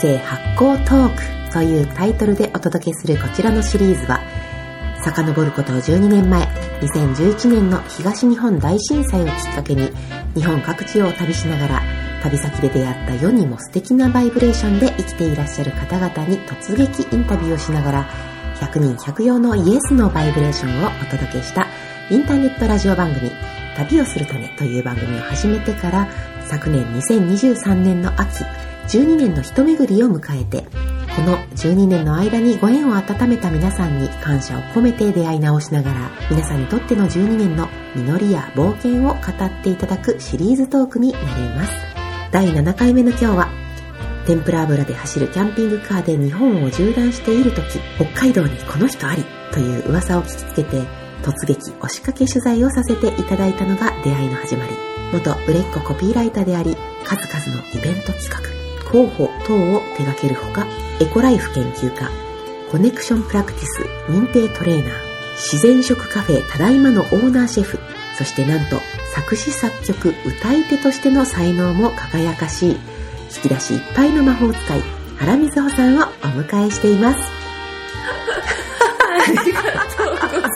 生発酵トークというタイトルでお届けするこちらのシリーズは、遡ること12年前、2011年の東日本大震災をきっかけに日本各地を旅しながら、旅先で出会った世にも素敵なバイブレーションで生きていらっしゃる方々に突撃インタビューをしながら、100人100用のイエスのバイブレーションをお届けしたインターネットラジオ番組、旅をするためという番組を始めてから、昨年2023年の秋、12年の一巡りを迎えて、この12年の間にご縁を温めた皆さんに感謝を込めて出会い直しながら、皆さんにとっての12年の実りや冒険を語っていただくシリーズトークになります。第7回目の今日は、天ぷら油で走るキャンピングカーで日本を縦断している時、北海道にこの人ありという噂を聞きつけて、突撃押しかけ取材をさせていただいたのが出会いの始まり。元売れっ子コピーライターであり、数々のイベント企画、広報等を手掛けるほか、エコライフ研究家、コネクションプラクティス認定トレーナー、自然食カフェただいまのオーナーシェフ、そしてなんと作詞作曲歌い手としての才能も輝かしい、引き出しいっぱいの魔法使い、原瑞穂さんをお迎えしています。 ありがとうございます。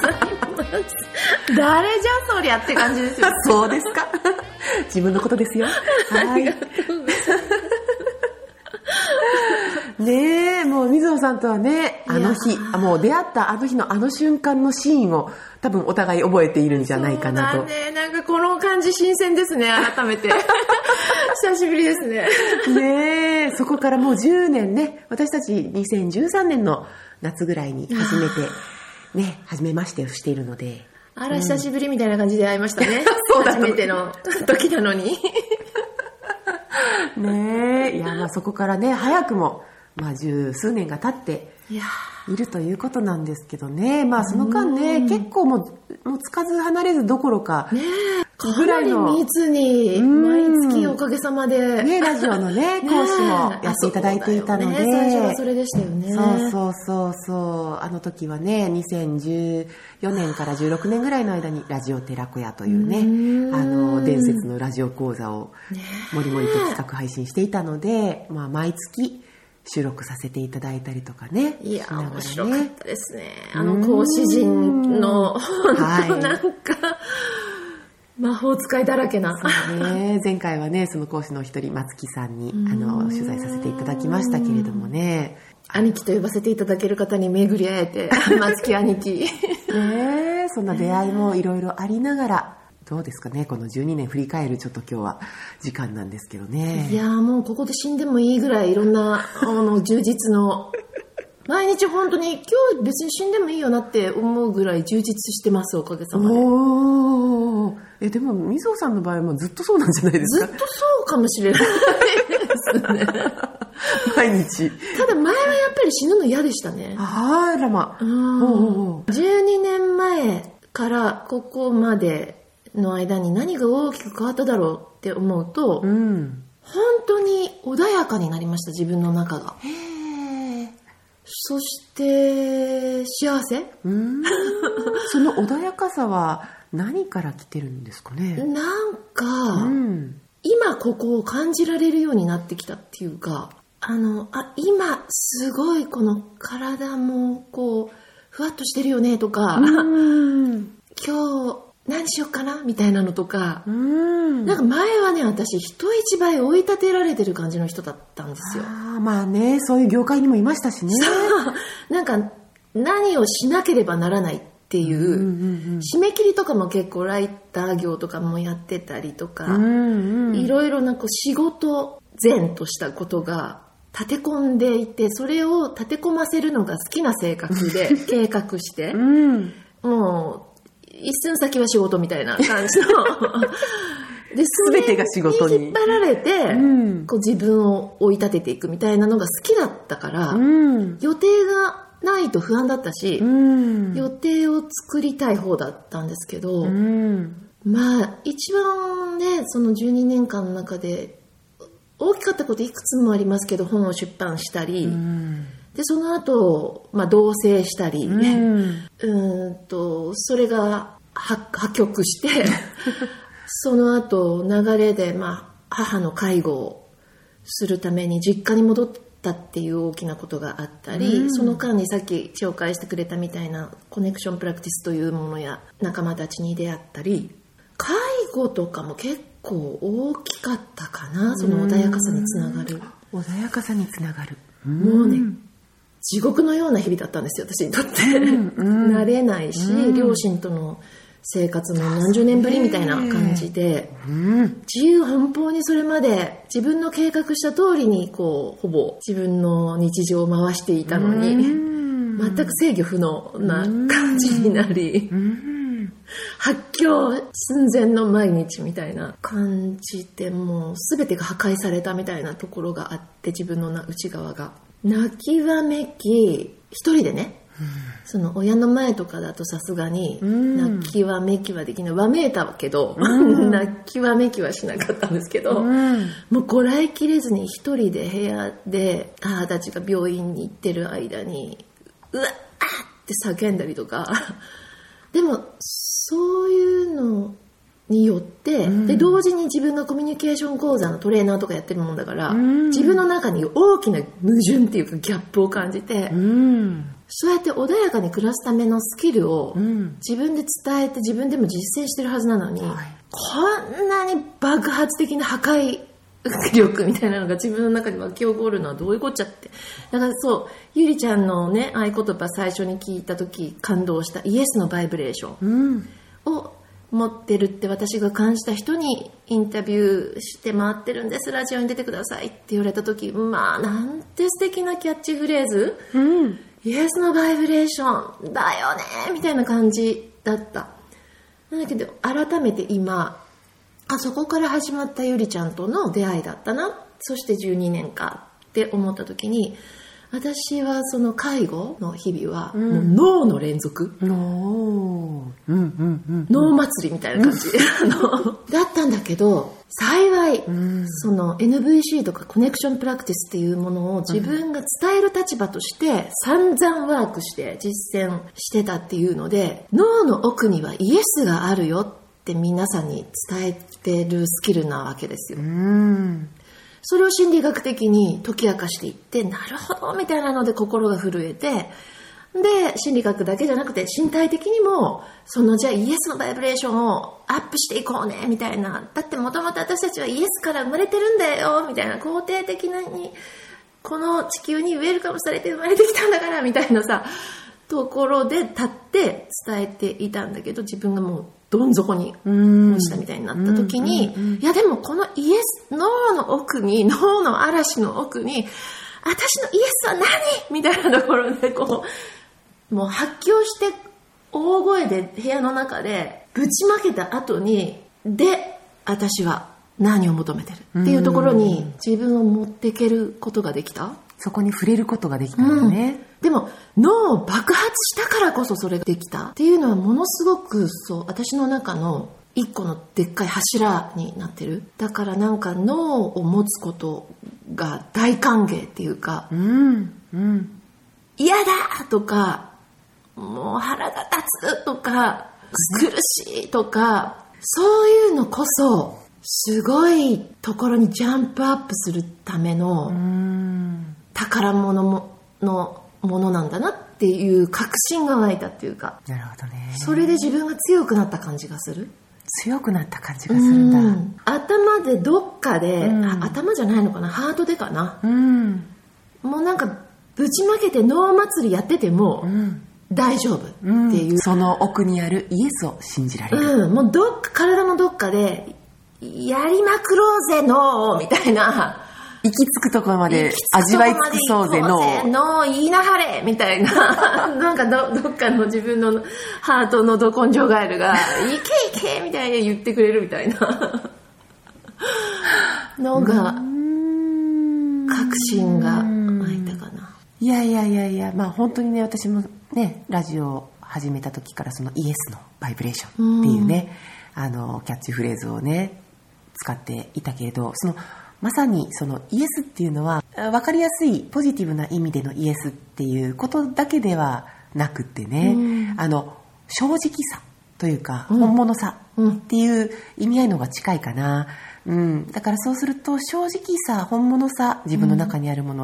誰じゃそりゃって感じですよ。 そうですか。自分のことですよ。 ありがとうございます。 ねえ、もう瑞穂さんとはね、あの日、もう出会ったあの日のあの瞬間のシーンを多分お互い覚えているんじゃないかなと。 そうだね、なんかこの感じ新鮮ですね、改めて。久しぶりですね。 ねえ、そこからもう10年ね、私たち2013年の夏ぐらいに初めてね、初めましてをしているので。 あら、久しぶりみたいな感じで会いましたね。 そうだね、 初めての時なのに。 ねえ、いや、まあそこからね、早くも、まあ十数年が経っているということなんですけどね。まあその間ね、結構もうつかず離れずどころか、 ねえ、かなり密に、毎月おかげさまで。 ね、ラジオのね、講師もやっていただいていたので。 最初はそれでしたよね。 そう。あの時はね、2014年から16年ぐらいの間にラジオ寺子屋というね、伝説のラジオ講座をもりもりと企画配信していたので、まあ毎月、収録させていただいたりとかね。 いや、面白かったですね。講師陣の、本当なんか、魔法使いだらけな。 そうね。前回はね、その講師の一人、松木さんに、取材させていただきましたけれどもね。 兄貴と呼ばせていただける方に巡り会えて、松木兄貴。 ねえ、そんな出会いもいろいろありながら、どうですかね、この12年振り返るちょっと今日は時間なんですけどね。 いやー、もうここで死んでもいいぐらいいろんな充実の毎日本当に今日別に死んでもいいよなって思うぐらい充実してます、おかげさまで。 おー、でも瑞穂さんの場合もずっとそうなんじゃないですか。 ずっとそうかもしれないですね。 毎日。 ただ前はやっぱり死ぬの嫌でしたね。 あらま。 12年前からここまでの間に何が大きく変わっただろうって思うと、本当に穏やかになりました、自分の中が。そして幸せ。 その穏やかさは何から来てるんですかね。 なんか、今ここを感じられるようになってきたっていうか、今すごいこの体もこうふわっとしてるよねとか、今日何しようかなみたいなのとか、なんか前はね、私人一倍追い立てられてる感じの人だったんですよ。 まあね、そういう業界にもいましたしね。 なんか何をしなければならないっていう、締め切りとかも結構ライター業とかもやってたりとか、いろいろなこう仕事前としたことが立て込んでいて、それを立て込ませるのが好きな性格で計画して、もう一寸先は仕事みたいな感じので、 全てが仕事に引っ張られて、こう自分を追い立てていくみたいなのが好きだったから、予定がないと不安だったし、予定を作りたい方だったんですけど、まあ一番ね、その12年間の中で大きかったこといくつもありますけど、本を出版したり、でその後、同棲したり、それが破局してその後流れで、母の介護をするために実家に戻ったっていう大きなことがあったり、その間にさっき紹介してくれたみたいなコネクションプラクティスというものや仲間たちに出会ったり、介護とかも結構大きかったかな。その穏やかさにつながる、 穏やかさにつながる、 もうね地獄のような日々だったんですよ、私にとって。慣れないし、両親との生活も何十年ぶりみたいな感じで、自由奔放にそれまで自分の計画した通りにほぼ自分の日常を回していたのに、全く制御不能な感じになり、発狂寸前の毎日みたいな感じで、もう全てが破壊されたみたいなところがあって、自分の内側が泣きわめき、一人でね、その親の前とかだとさすがに泣きわめきはできない、わめいたけど、泣きわめきはしなかったんですけど、もうこらえきれずに一人で部屋で母たちが病院に行ってる間にうわっって叫んだりとか。でもそういうのによって、で同時に自分がコミュニケーション講座のトレーナーとかやってるもんだから、自分の中に大きな矛盾っていうかギャップを感じて、そうやって穏やかに暮らすためのスキルを自分で伝えて自分でも実践してるはずなのに、こんなに爆発的な破壊力みたいなのが自分の中に湧き起こるのはどういうこっちゃって。だからそう、ゆりちゃんのね合言葉最初に聞いた時感動したイエスのバイブレーションを持ってるって私が感じた人にインタビューして回ってるんです、ラジオに出てくださいって言われた時、まあなんて素敵なキャッチフレーズ、イエスのバイブレーションだよねみたいな感じだった。なんだけど改めて今、そこから始まったゆりちゃんとの出会いだったな、そして12年かって思った時に、私はその介護の日々はもう脳の連続、脳祭りみたいな感じだったんだけど、幸いその NVC とかコネクションプラクティスっていうものを自分が伝える立場として散々ワークして実践してたっていうので、脳の奥にはイエスがあるよって皆さんに伝えてるスキルなわけですよ。それを心理学的に解き明かしていって、なるほどみたいなので心が震えて、で心理学だけじゃなくて身体的にもそのじゃあイエスのバイブレーションをアップしていこうねみたいな、だってもともと私たちはイエスから生まれてるんだよみたいな、肯定的なにこの地球にウェルカムされて生まれてきたんだからみたいなさところで立って伝えていたんだけど、自分がもうどん底に落ちたみたいになった時に、いやでもこのイエス、脳の奥に、脳の嵐の奥に私のイエスは何みたいなところでもう発狂して大声で部屋の中でぶちまけた後に、で私は何を求めてるっていうところに自分を持っていけることができた。 そこに触れることができたんだね、 でも脳を爆発したからこそそれができたっていうのはものすごくそう私の中の一個のでっかい柱になってる。だからなんか脳を持つことが大歓迎っていうか、嫌だとかもう腹が立つとか苦しいとか、そういうのこそすごいところにジャンプアップするための宝物のものなんだなっていう確信が湧いたっていうか。 なるほどね。 それで自分が強くなった感じがする。 強くなった感じがするんだ。 頭でどっかで、頭じゃないのかな、ハートでかな、もうなんかぶちまけて脳祭りやってても、大丈夫っていう、 その奥にあるイエスを信じられる、 もう体のどっかでやりまくろうぜ脳みたいな、 行き着くところまで味わい尽くそうぜの言いなはれみたいななんか どっかの自分のハートのど根性ガエルがいけいけみたいに言ってくれるみたいなのが確信が湧いたかな。 いや、まあ本当にね、私もねラジオを始めた時からそのイエスのバイブレーションっていうね、キャッチフレーズをね使っていたけれど、そのまさにそのイエスっていうのは分かりやすいポジティブな意味でのイエスっていうことだけではなくってね、正直さというか本物さっていう意味合いの方が近いかな、だからそうすると正直さ、本物さ、自分の中にあるもの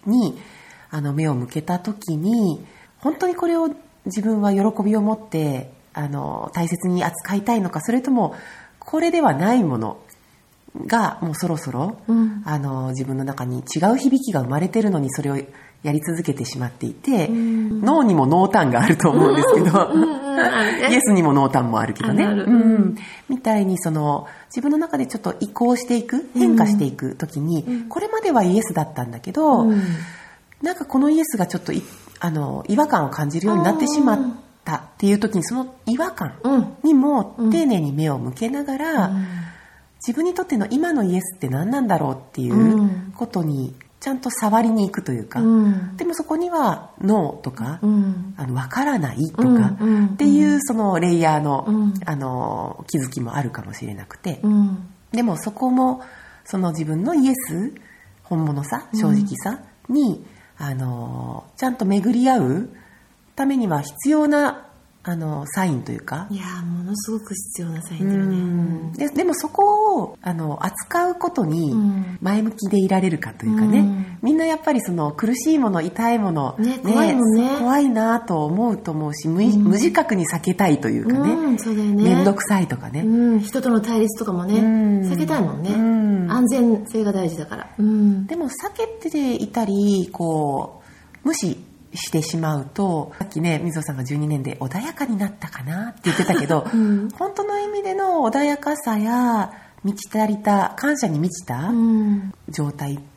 に目を向けた時に、本当にこれを自分は喜びを持って大切に扱いたいのか、それともこれではないものがもうそろそろ、自分の中に違う響きが生まれてるのにそれをやり続けてしまっていて、ノーにも濃淡があると思うんですけどイエスにも濃淡もあるけどね、みたいに自分の中でちょっと移行していく、変化していく時に、これまではイエスだったんだけど、なんかこのイエスがちょっと違和感を感じるようになってしまったっていう時に、その違和感にも丁寧に目を向けながら、自分にとっての今のイエスって何なんだろうっていうことにちゃんと触りに行くというか、でもそこにはノーとか、わからないとかっていうそのレイヤーの、気づきもあるかもしれなくて、でもそこもその自分のイエス、本物さ、正直さに、ちゃんと巡り合うためには必要なサインというか、 いやものすごく必要なサインだよね。 でもそこを扱うことに前向きでいられるかというかね、みんなやっぱりその苦しいもの、痛いもの、 怖いもんね、 怖いなと思うし、無自覚に避けたいというかね、 そうだよね、 めんどくさいとかね、 人との対立とかもね、避けたいもんね、安全性が大事だから、 でも避けていたり無視してしまうと、さっきね、水尾さんが12年で穏やかになったかなって言ってたけど、本当の意味での穏やかさや満ち足りた、感謝に満ちた状態って、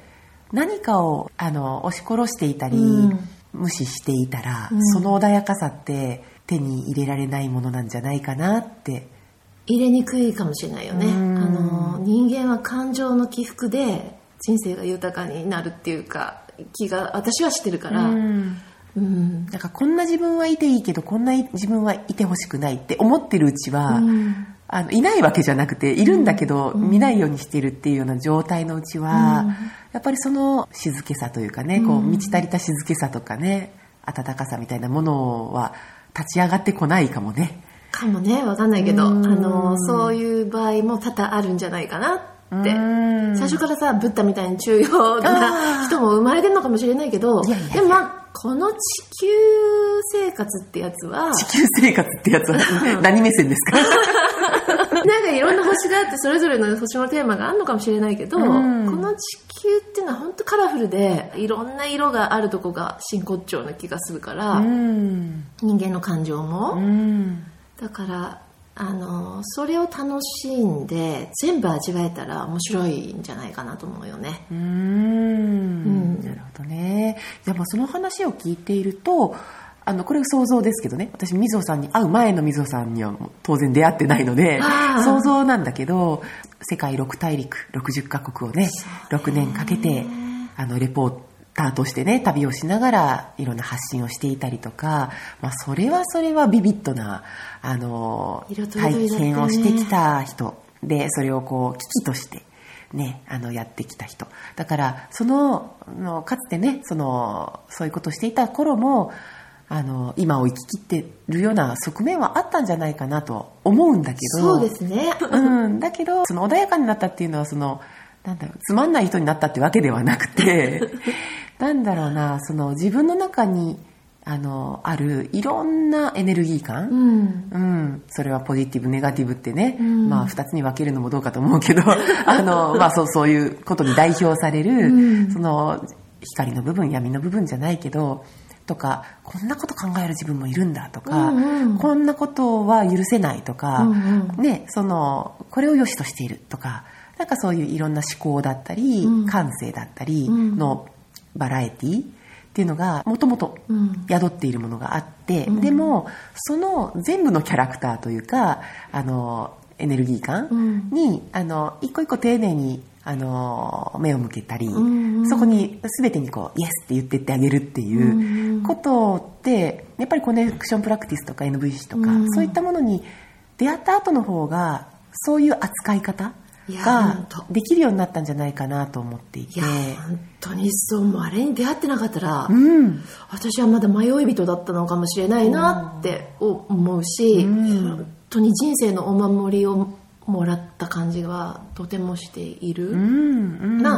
何かを押し殺していたり、無視していたら、その穏やかさって手に入れられないものなんじゃないかなって。 入れにくいかもしれないよね。人間は感情の起伏で人生が豊かになるっていうか、気が私はしてるから、 なんかこんな自分はいていいけどこんな自分はいてほしくないって思ってるうちは、いないわけじゃなくて、いるんだけど、見ないようにしてるっていうような状態のうちは、やっぱりその静けさというかね、満ち足りた静けさとかね、温かさみたいなものは立ち上がってこないかもね。 かもね、わかんないけど、そういう場合も多々あるんじゃないかなって最初からさ、ブッダみたいに中庸な人も生まれてるのかもしれないけど、でもこの地球生活ってやつは何目線ですかなんかいろんな星があって、それぞれの星のテーマがあるのかもしれないけど、この地球っていうのは本当カラフルで、いろんな色があるとこが真骨頂な気がするから、人間の感情も、だからそれを楽しんで全部味わえたら面白いんじゃないかなと思うよね。 なるほどね。じゃあその話を聞いていると、これ想像ですけどね、私水尾さんに会う前の水尾さんには当然出会ってないので想像なんだけど、世界6大陸60カ国をね6年かけてレポーターとしてね旅をしながらいろんな発信をしていたりとか、それはビビッドな体験をしてきた人で、それを危機としてね、やってきた人だから、かつてねそういうことをしていた頃も今を生き切ってるような側面はあったんじゃないかなと思うんだけど、 そうですね、 だけど穏やかになったっていうのはつまんない人になったってわけではなくてなんだろうな、自分の中にあるいろんなエネルギー感、それはポジティブネガティブってね、2つに分けるのもどうかと思うけどそういうことに代表される、光の部分闇の部分じゃないけどとか、こんなこと考える自分もいるんだとか、こんなことは許せないとか、ね、これを良しとしているとか、なんかそういういろんな思考だったり、感性だったりのバラエティっていうのがもともと宿っているものがあって、でもその全部のキャラクターというかエネルギー感に一個一個丁寧に目を向けたり、そこに全てにイエスって言ってってあげるっていうことってやっぱりコネクションプラクティスとか NVC とか、そういったものに出会った後の方がそういう扱い方ができるようになったんじゃないかなと思っていて、 いや本当にそう、もうあれに出会ってなかったら、私はまだ迷い人だったのかもしれないなって思うし、本当に人生のお守りをもらった感じはとてもしている、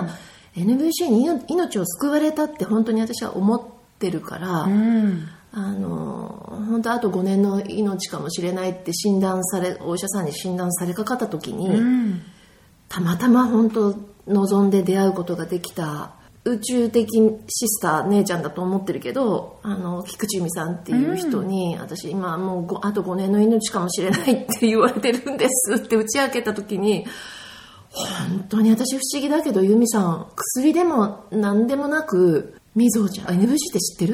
NVC に命を救われたって本当に私は思ってるから、本当あと5年の命かもしれないってお医者さんに診断されかかった時に、たまたま本当望んで出会うことができた宇宙的シスター姉ちゃんだと思ってるけど、菊池由美さんっていう人に、私今もうあと5年の命かもしれないって言われてるんですって打ち明けた時に、本当に私不思議だけど、由美さん薬でも何でもなく、みぞちゃん NVC って知ってるって、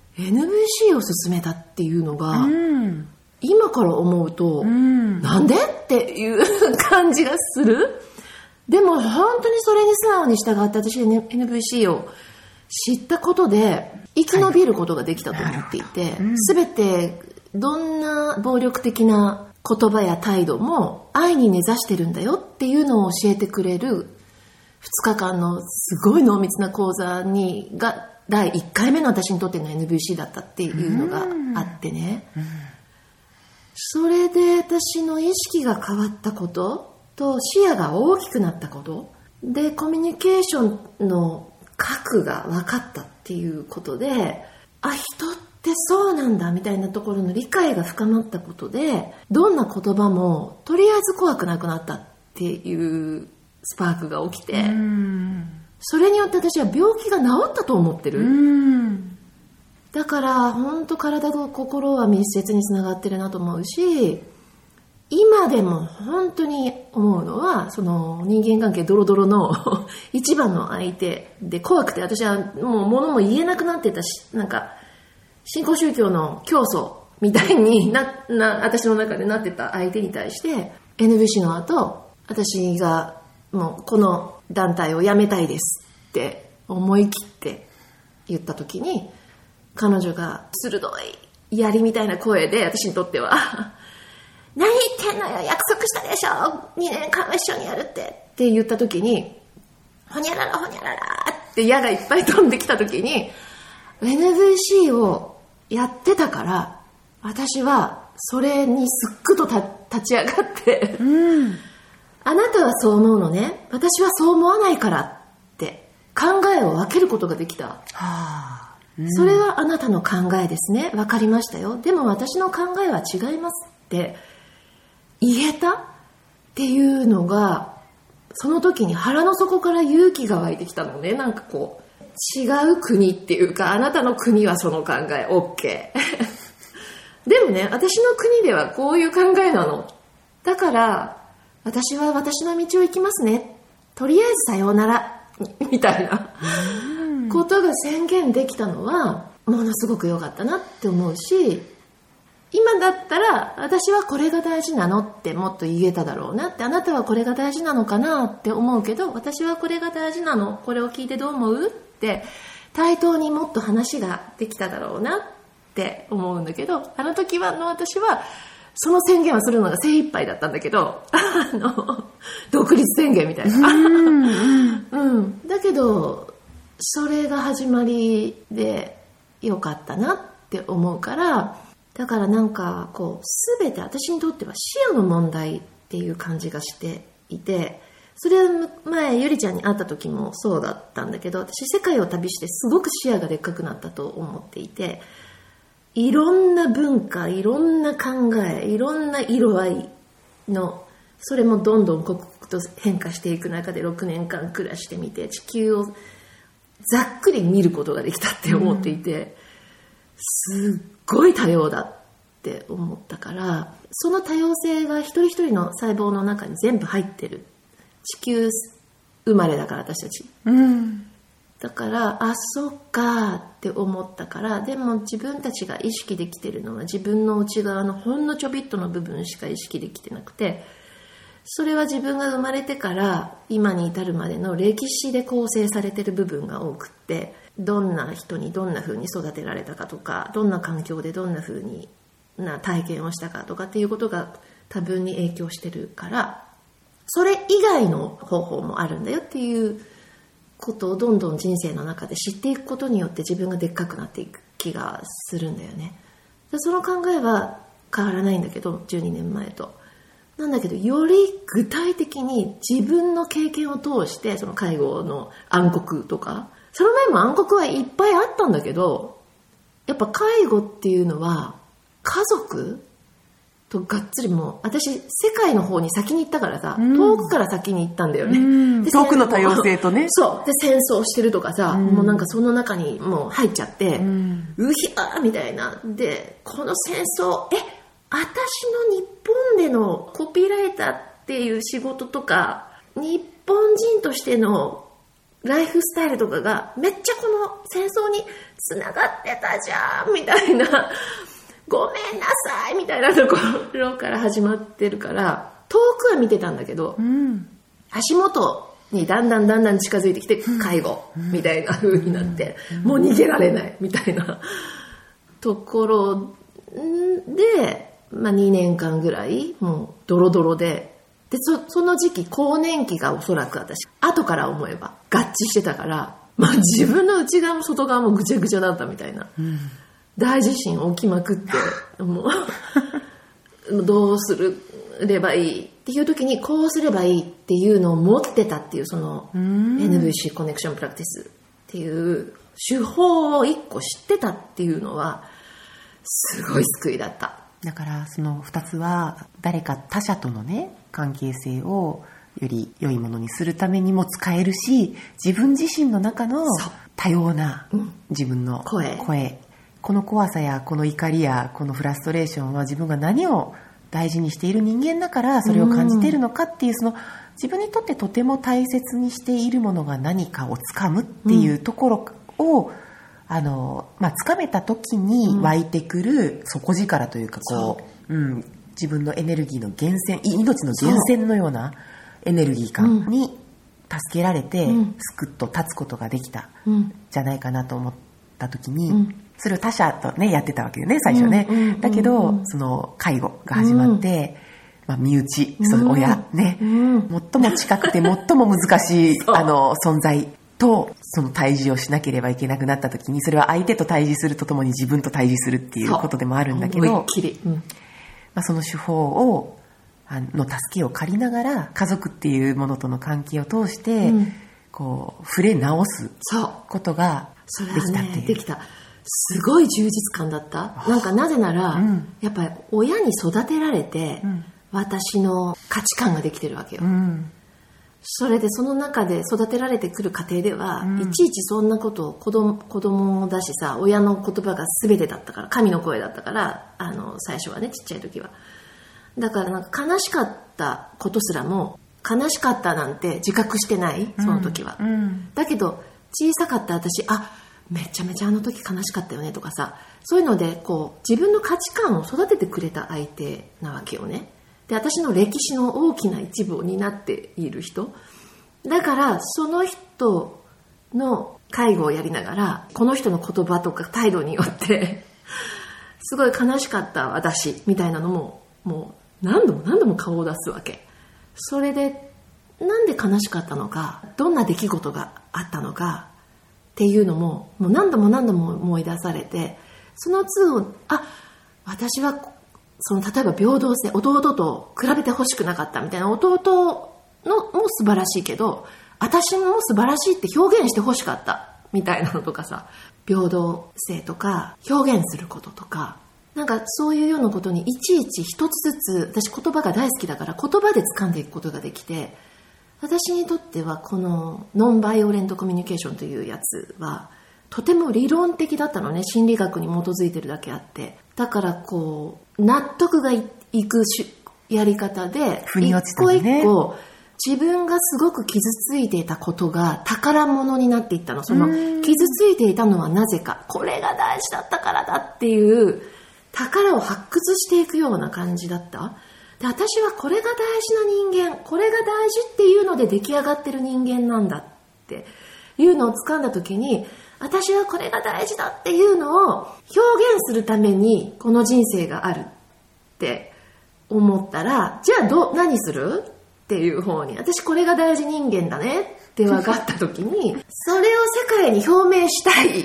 NVC を勧めたっていうのが、今から思うと、なんでっていう感じがする。でも本当にそれに素直に従って、私 NVC を知ったことで生き延びることができたと思っていて、全てどんな暴力的な言葉や態度も愛に根ざしてるんだよっていうのを教えてくれる2日間のすごい濃密な講座が第1回目の私にとっての NVC だったっていうのがあってね、それで私の意識が変わったことと視野が大きくなったことで、コミュニケーションの核が分かったっていうことで、人ってそうなんだみたいなところの理解が深まったことで、どんな言葉もとりあえず怖くなくなったっていうスパークが起きて、それによって私は病気が治ったと思ってる。だから本当体と心は密接につながってるなと思うし、今でも本当に思うのは、その人間関係ドロドロの一番の相手で怖くて、私はもう物も言えなくなってたし、なんか新興宗教の教祖みたいに私の中でなってた相手に対して、 NVC の後私がもうこの団体を辞めたいですって思い切って言った時に、彼女が鋭い槍みたいな声で、私にとっては何言ってんのよ、約束したでしょ、2年間一緒にやるって言った時に、ほにゃららほにゃららって矢がいっぱい飛んできた時に、 NVC をやってたから、私はそれにすっくと立ち上がってあなたはそう思うのね、私はそう思わないからって考えを分けることができた。それはあなたの考えですね、分かりましたよ、でも私の考えは違いますって言えたっていうのが、その時に腹の底から勇気が湧いてきたのね。なんかこう、違う国っていうか、あなたの国はその考え OK でもね、私の国ではこういう考えなの。だから私は私の道を行きますね、とりあえずさようならみたいなことが宣言できたのはものすごく良かったなって思うし、今だったら私はこれが大事なのってもっと言えただろうなって、あなたはこれが大事なのかなって思うけど、私はこれが大事なの、これを聞いてどう思うって対等にもっと話ができただろうなって思うんだけど、あの時は私はその宣言をするのが精一杯だったんだけど、独立宣言みたいなだけどそれが始まりでよかったなって思うから、だからなんかこう全て私にとっては視野の問題っていう感じがしていて、それは前ゆりちゃんに会った時もそうだったんだけど、私世界を旅してすごく視野がでっかくなったと思っていて、いろんな文化、いろんな考え、いろんな色合いの、それもどんどん刻々と変化していく中で6年間暮らしてみて、地球をざっくり見ることができたって思っていて、すっごい多様だって思ったから、その多様性が一人一人の細胞の中に全部入ってる。地球生まれだから私たち、だからそっかって思ったから、でも自分たちが意識できてるのは自分の内側のほんのちょびっとの部分しか意識できてなくて、それは自分が生まれてから今に至るまでの歴史で構成されてる部分が多くって、どんな人にどんな風に育てられたかとか、どんな環境でどんな風な体験をしたかとかっていうことが多分に影響してるから、それ以外の方法もあるんだよっていうことをどんどん人生の中で知っていくことによって自分がでっかくなっていく気がするんだよね。でその考えは変わらないんだけど、12年前となんだけど、より具体的に自分の経験を通して、その介護の暗黒とか、その前も暗黒はいっぱいあったんだけど、やっぱ介護っていうのは家族とがっつり、もう私世界の方に先に行ったからさ、遠くから先に行ったんだよね。 で、遠くの多様性とね。 そうで、戦争してるとかさ、もうなんかその中にもう入っちゃって、うひゃーみたいな。で、この戦争、私の日本でのコピーライターっていう仕事とか、日本人としてのライフスタイルとかがめっちゃこの戦争につながってたじゃんみたいな、ごめんなさいみたいなところから始まってるから、遠くは見てたんだけど、足元にだんだん近づいてきて、介護みたいな風になって、もう逃げられないみたいなところで、2年間ぐらいもうドロドロで、その時期更年期がおそらく私後から思えば合致してたから、自分の内側も外側もぐちゃぐちゃだったみたいな、大地震起きまくってもうどうすればいいっていう時に、こうすればいいっていうのを持ってたっていう、その NVC コネクションプラクティスっていう手法を一個知ってたっていうのはすごい救いだった。 だからその2つは、誰か他者とのね関係性をより良いものにするためにも使えるし、自分自身の中の多様な自分の声、この怖さやこの怒りやこのフラストレーションは自分が何を大事にしている人間だからそれを感じているのかっていう、その自分にとってとても大切にしているものが何かをつかむっていうところを、つかめた時に湧いてくる底力というか、自分のエネルギーの源泉、命の源泉のようなエネルギー感に助けられて、スクッと立つことができたじゃないかなと思った時に、それを他者とねやってたわけよね最初ね、だけどその介護が始まって、身内、その親ね、最も近くて最も難しい存在とその対峙をしなければいけなくなった時に、それは相手と対峙するとともに自分と対峙するっていうことでもあるんだけど、その手法の助けを借りながら、家族っていうものとの関係を通して、こう触れ直すことができたっていう。 できた。すごい充実感だった。なぜなら、やっぱり親に育てられて、私の価値観ができてるわけよ。それでその中で育てられてくる過程では、いちいちそんなことを子供だしさ、親の言葉が全てだったから、神の声だったから、最初はね、ちっちゃい時は。だから悲しかったことすらも、悲しかったなんて自覚してない、その時は。だけど小さかった私、めちゃめちゃあの時悲しかったよねとかさ、そういうので自分の価値観を育ててくれた相手なわけよね。で、私の歴史の大きな一部を担っている人だから、その人の介護をやりながら、この人の言葉とか態度によってすごい悲しかった私みたいなのも、もう何度も顔を出すわけ。それでなんで悲しかったのか、どんな出来事があったのかっていうのも、もう何度も思い出されて、その都度、私は例えば平等性、弟と比べてほしくなかったみたいな、弟のも素晴らしいけど、私も素晴らしいって表現してほしかったみたいなのとかさ、平等性とか表現することとか、そういうようなことにいちいち一つずつ、私言葉が大好きだから言葉で掴んでいくことができて、私にとってはこのノンバイオレントコミュニケーションというやつはとても理論的だったのね。心理学に基づいてるだけあって、だから納得がいくやり方で、一個一個自分がすごく傷ついていたことが宝物になっていったの。その傷ついていたのはなぜか、これが大事だったからだっていう宝を発掘していくような感じだった。で、私はこれが大事な人間、これが大事っていうので出来上がってる人間なんだっていうのを掴んだ時に、私はこれが大事だっていうのを表現するためにこの人生があるって思ったら、じゃあ何するっていう方に、私これが大事人間だねって分かった時にそれを世界に表明したい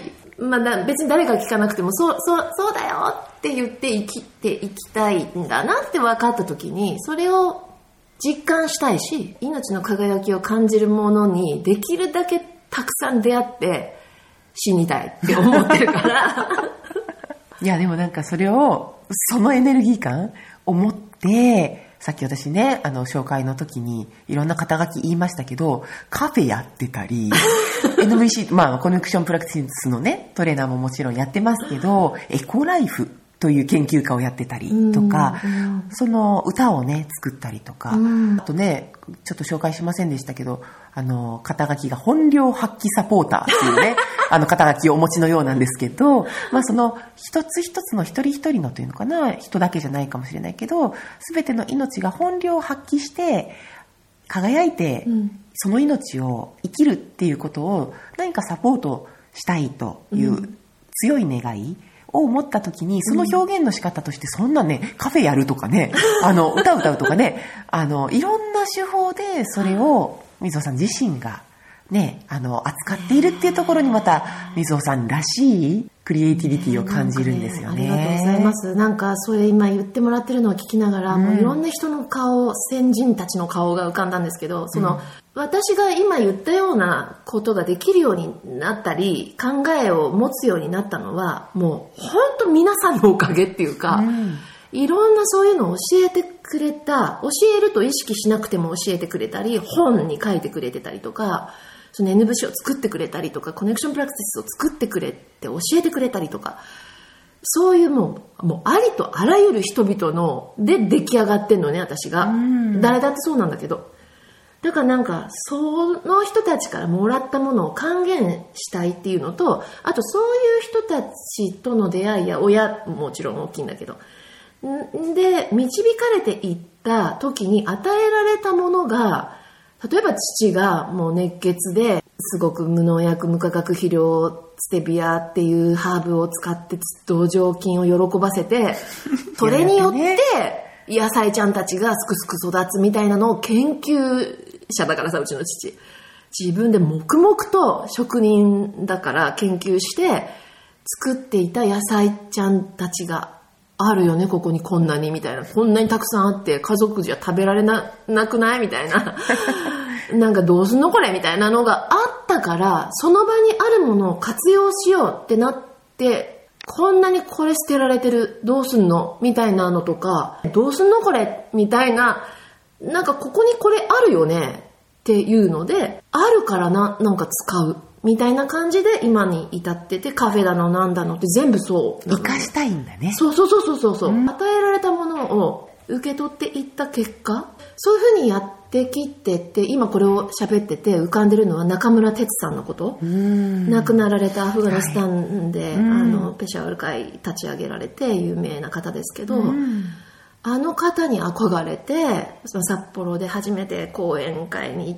別に誰が聞かなくてもそうだよって言って生きていきたいんだなって分かった時に、それを実感したいし、命の輝きを感じるものにできるだけたくさん出会って死にたいって思ってるからいやでもなんかそれを、そのエネルギー感を持って、さっき私ね、紹介の時にいろんな肩書き言いましたけど、カフェやってたり、NVC、コネクションプラクティスのね、トレーナーももちろんやってますけど、エコライフという研究家をやってたりとか、その歌をね、作ったりとか、あとね、ちょっと紹介しませんでしたけど、肩書きが本領発揮サポーターっていうね、肩書きをお持ちのようなんですけど、その一つ一つの一人一人のというのかな、人だけじゃないかもしれないけど、すべての命が本領を発揮して輝いて、その命を生きるっていうことを何かサポートしたいという強い願いを持った時に、その表現の仕方として、そんなね、カフェやるとかね、歌うとかね、いろんな手法でそれを水尾さん自身がね、扱っているっていうところに、また水尾さんらしいクリエイティビティを感じるんですよね。 ありがとうございます。なんかそれ今言ってもらってるのを聞きながら、もういろんな人の顔、先人たちの顔が浮かんだんですけど、私が今言ったようなことができるようになったり、考えを持つようになったのは、もう本当皆さんのおかげっていうか、いろんなそういうのを教えてくれた、教えると意識しなくても教えてくれたり、本に書いてくれてたりとか、その NVC を作ってくれたりとか、コネクションプラクティスを作ってくれって教えてくれたりとか、そういうもうありとあらゆる人々ので出来上がってんのね、私が。誰だってそうなんだけど。だからなんか、その人たちからもらったものを還元したいっていうのと、あとそういう人たちとの出会いや、親もちろん大きいんだけど、で、導かれていった時に与えられたものが、例えば父がもう熱血ですごく無農薬無化学肥料ステビアっていうハーブを使って同情菌を喜ばせて、それによって野菜ちゃんたちがすくすく育つみたいなのを研究者だからさ、うちの父。自分で黙々と職人だから研究して作っていた野菜ちゃんたちがあるよね、ここにこんなにみたいな。こんなにたくさんあって家族じゃ食べられなくないみたいな。なんかどうすんのこれみたいなのがあったから、その場にあるものを活用しようってなって、こんなにこれ捨てられてる、どうすんのみたいなのとか、どうすんのこれみたいな、なんかここにこれあるよねっていうので、あるからなんか使う。みたいな感じで今に至ってて、カフェだのなんだのって全部そう。 生かしたいんだね。 そう。与えられたものを受け取っていった結果、そういうふうにやってきてって、今これを喋ってて浮かんでるのは中村哲さんのこと。亡くなられたアフガニスタンで、ペシャワル会立ち上げられて有名な方ですけど、あの方に憧れて、札幌で初めて講演会に行って、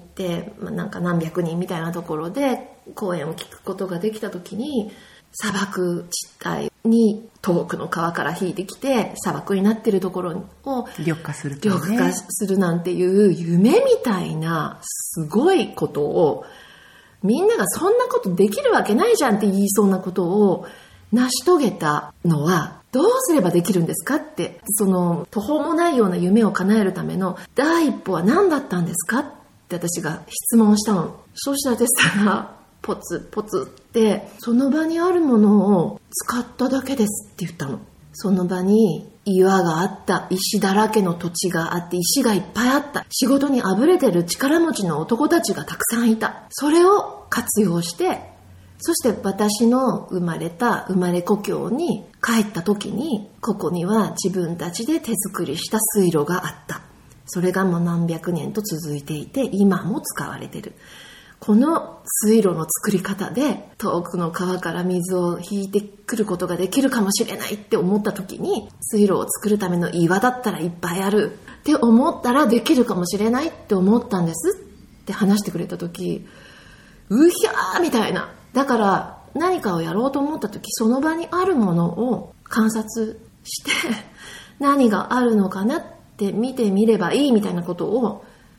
なんか何百人みたいなところで講演を聞くことができたときに、砂漠地帯に遠くの川から引いてきて、砂漠になっているところを緑化するなんていう夢みたいなすごいことを、みんながそんなことできるわけないじゃんって言いそうなことを成し遂げたのは、どうすればできるんですかって、その途方もないような夢を叶えるための第一歩は何だったんですかって私が質問したの。そうしたらテスタがポツポツってその場にあるものを使っただけですって言ったの。その場に岩があった、石だらけの土地があって、石がいっぱいあった、仕事にあぶれてる力持ちの男たちがたくさんいた。それを活用して、そして私の生まれ故郷に帰った時に、ここには自分たちで手作りした水路があった。それがもう何百年と続いていて、今も使われている。この水路の作り方で遠くの川から水を引いてくることができるかもしれないって思った時に、水路を作るための岩だったらいっぱいあるって思ったらできるかもしれないって思ったんですって話してくれた時、うひゃーみたいな。だから何かをやろうと思った時、その場にあるものを観察して何があるのかなって見てみればいいみたいなことを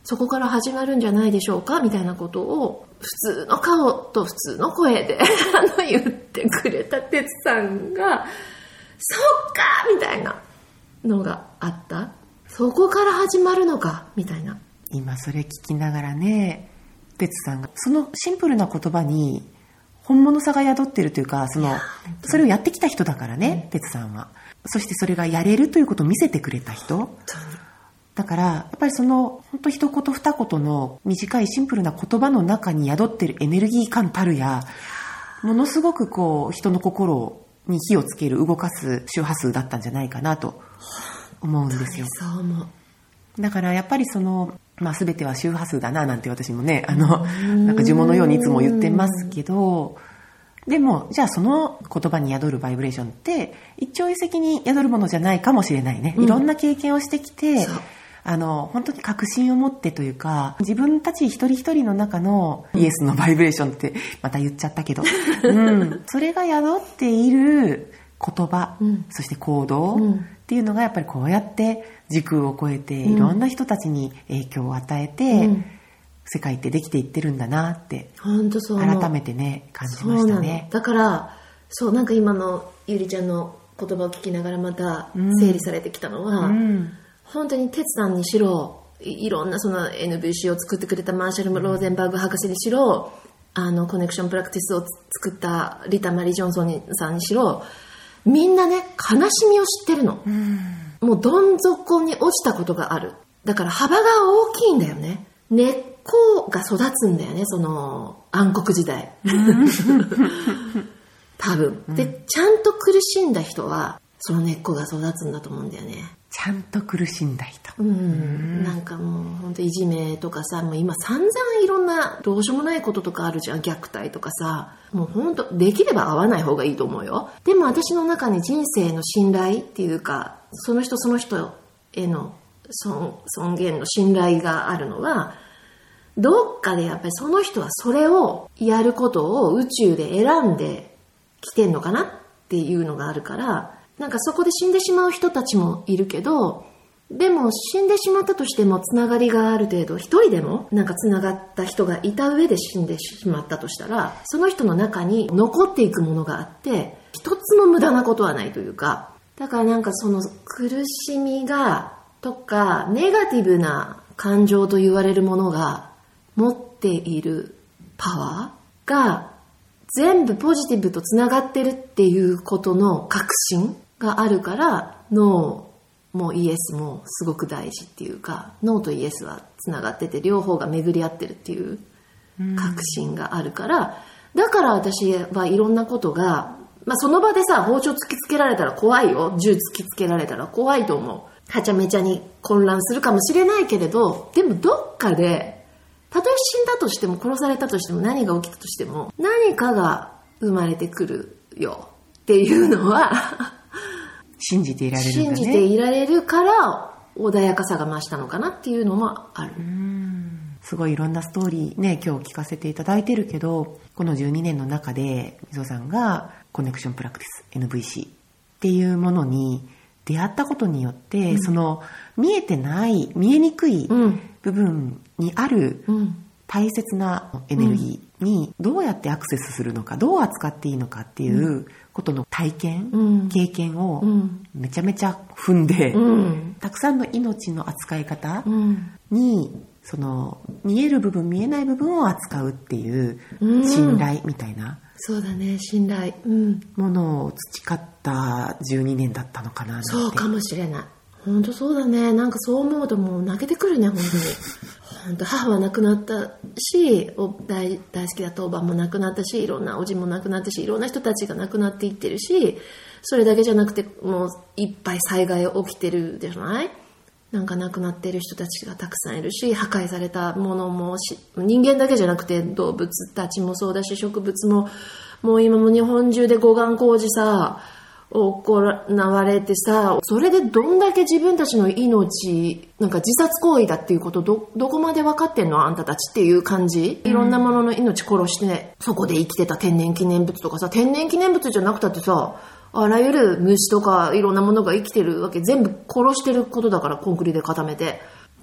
そこから始まるんじゃないでしょうかみたいなことを普通の顔と普通の声で言ってくれた哲さんが、そっかみたいなのがあった。そこから始まるのかみたいな。 今それ聞きながらね、哲さんがそのシンプルな言葉に本物さが宿ってるというか、それをやってきた人だからね、哲さんは。そしてそれがやれるということを見せてくれた人だから、やっぱりその本当一言二言の短いシンプルな言葉の中に宿ってるエネルギー感たるや、ものすごくこう人の心に火をつける、動かす周波数だったんじゃないかなと思うんですよ。 そう思う。 だからやっぱりその、全ては周波数だななんて私もね、なんか呪文のようにいつも言ってますけど、でもじゃあその言葉に宿るバイブレーションって一朝一夕に宿るものじゃないかもしれないね。いろんな経験をしてきて、本当に確信を持ってというか、自分たち一人一人の中のイエスのバイブレーションってまた言っちゃったけど、それが宿っている言葉、そして行動っていうのがやっぱりこうやって時空を超えていろんな人たちに影響を与えて、世界ってできていってるんだなって本当そう改めてね感じましたね。 だからなんか今のゆりちゃんの言葉を聞きながらまた整理されてきたのは、本当に哲さんにしろ、いろんなその NVC を作ってくれたマーシャル・ローゼンバーグ博士にしろ、コネクションプラクティスを作ったリタ・マリー・ジョンソンさんにしろ、みんなね悲しみを知ってるの、もうどん底に落ちたことがある。だから幅が大きいんだよね。根っこが育つんだよね、その暗黒時代多分で、ちゃんと苦しんだ人はその根っこが育つんだと思うんだよね。 ちゃんと苦しんだ人、 なんかもう本当いじめとかさ、もう今散々いろんなどうしようもないこととかあるじゃん。虐待とかさ、もう本当できれば会わない方がいいと思うよ。でも私の中に人生の信頼っていうか、その人その人への尊厳の信頼があるのは、どっかでやっぱりその人はそれをやることを宇宙で選んできてんのかなっていうのがあるから、なんかそこで死んでしまう人たちもいるけど、でも死んでしまったとしてもつながりがある程度、一人でもなんかつながった人がいた上で死んでしまったとしたら、その人の中に残っていくものがあって、一つも無駄なことはないというか、だからなんかその苦しみがとかネガティブな感情と言われるものが持っているパワーが全部ポジティブとつながってるっていうことの確信があるから、ノーもイエスもすごく大事っていうか、ノーとイエスはつながってて両方が巡り合ってるっていう確信があるから、だから私はいろんなことが、その場でさ、包丁突きつけられたら怖いよ。銃突きつけられたら怖いと思う。はちゃめちゃに混乱するかもしれないけれど、でもどっかでたとえ死んだとしても殺されたとしても何が起きたとしても何かが生まれてくるよっていうのは信じていられるんだね。 信じていられるから穏やかさが増したのかなっていうのもある。 すごいいろんなストーリーね、今日聞かせていただいてるけど、この12年の中でみぞさんがコネクションプラクティス NVC っていうものに出会ったことによって、その見えてない見えにくい部分にある大切なエネルギーにどうやってアクセスするのか、どう扱っていいのかっていうことの体験、経験をめちゃめちゃ踏んで、たくさんの命の扱い方にその見える部分見えない部分を扱うっていう信頼みたいな、 そうだね、信頼、 ものを培った12年だったのかななんて。 そうかもしれない。本当そうだね。なんかそう思うともう泣けてくるね、本当に。本当母は亡くなったし、大好きだったおばも亡くなったし、いろんなおじも亡くなったし、いろんな人たちが亡くなっていってるし、それだけじゃなくてもういっぱい災害起きてるじゃない。なんか亡くなっている人たちがたくさんいるし、破壊されたものも人間だけじゃなくて動物たちもそうだし、植物ももう今も日本中で護岸工事さ行われてさ、それでどんだけ自分たちの命なんか自殺行為だっていうことどこまで分かってんのあんたたちっていう感じ。いろんなものの命殺してね、そこで生きてた天然記念物とかさ、天然記念物じゃなくたってさ、あらゆる虫とかいろんなものが生きてるわけ、全部殺してることだから、コンクリで固めて。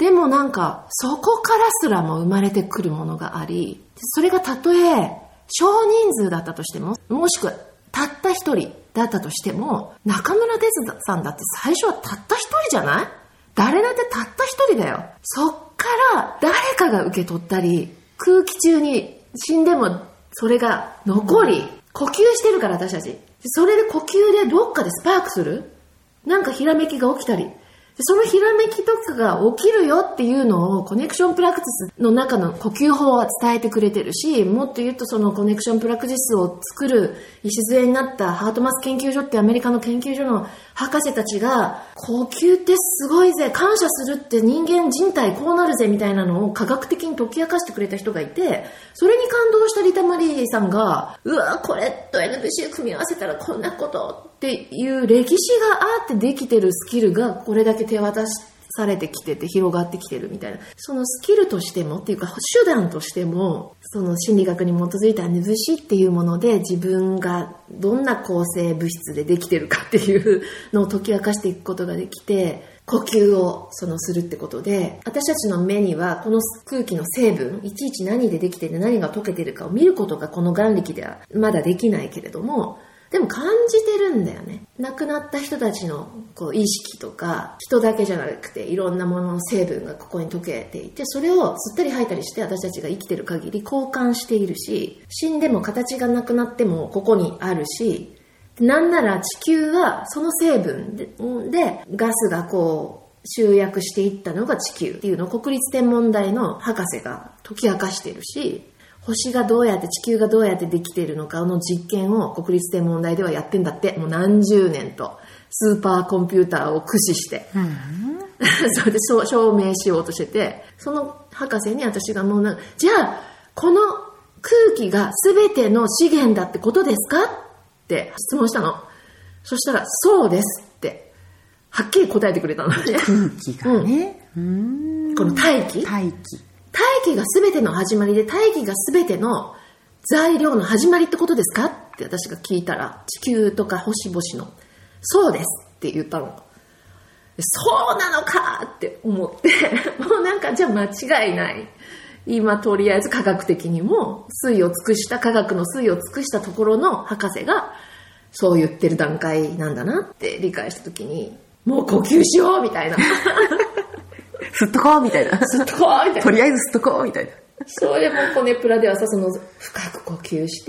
でもなんかそこからすらも生まれてくるものがあり、それがたとえ少人数だったとしても、もしくはたった一人だったとしても、中村哲さんだって最初はたった一人じゃない？誰だってたった一人だよ。そっから誰かが受け取ったり、空気中に死んでもそれが残り、呼吸してるから私たち。それで呼吸でどっかでスパークする？なんかひらめきが起きたり。そのひらめきとかが起きるよっていうのをコネクションプラクティスの中の呼吸法は伝えてくれてるし、もっと言うとそのコネクションプラクティスを作る礎になったハートマス研究所ってアメリカの研究所の博士たちが、呼吸ってすごいぜ、感謝するって人間人体こうなるぜみたいなのを科学的に解き明かしてくれた人がいて、それに感動したリタ・マリーさんが、うわこれと NVC を組み合わせたらこんなことっていう歴史があってできてるスキルがこれだけ手渡されてきてて広がってきてるみたいな、そのスキルとしてもっていうか手段としても、その心理学に基づいた NVC っていうもので自分がどんな構成物質でできてるかっていうのを解き明かしていくことができて、呼吸をするってことで、私たちの目にはこの空気の成分いちいち何でできてて何が溶けてるかを見ることがこの眼力ではまだできないけれども、でも感じてるんだよね。亡くなった人たちの意識とか、人だけじゃなくていろんなものの成分がここに溶けていて、それを吸ったり吐いたりして私たちが生きてる限り交換しているし、死んでも形がなくなってもここにあるし、なんなら地球はその成分でガスが集約していったのが地球っていうのを国立天文台の博士が解き明かしてるし、星がどうやって地球がどうやってできているのかの実験を国立天文台ではやってんだって。もう何十年とスーパーコンピューターを駆使して、それで証明しようとしてて、その博士に私がじゃあこの空気が全ての資源だってことですかって質問したの。そしたらそうですってはっきり答えてくれたのね。 空気がね、 この大気が全ての始まりで、大気が全ての材料の始まりってことですかって私が聞いたら、地球とか星々のそうですって言ったの。そうなのかって思って、もうなんかじゃあ間違いない、今とりあえず科学的にも科学の推を尽くしたところの博士がそう言ってる段階なんだなって理解したときに、もう呼吸しようみたいな吸っとこうみたいな。 吸っとこうみたいな。 とりあえず吸っとこうみたいな。 それもコネプラでは深く呼吸して、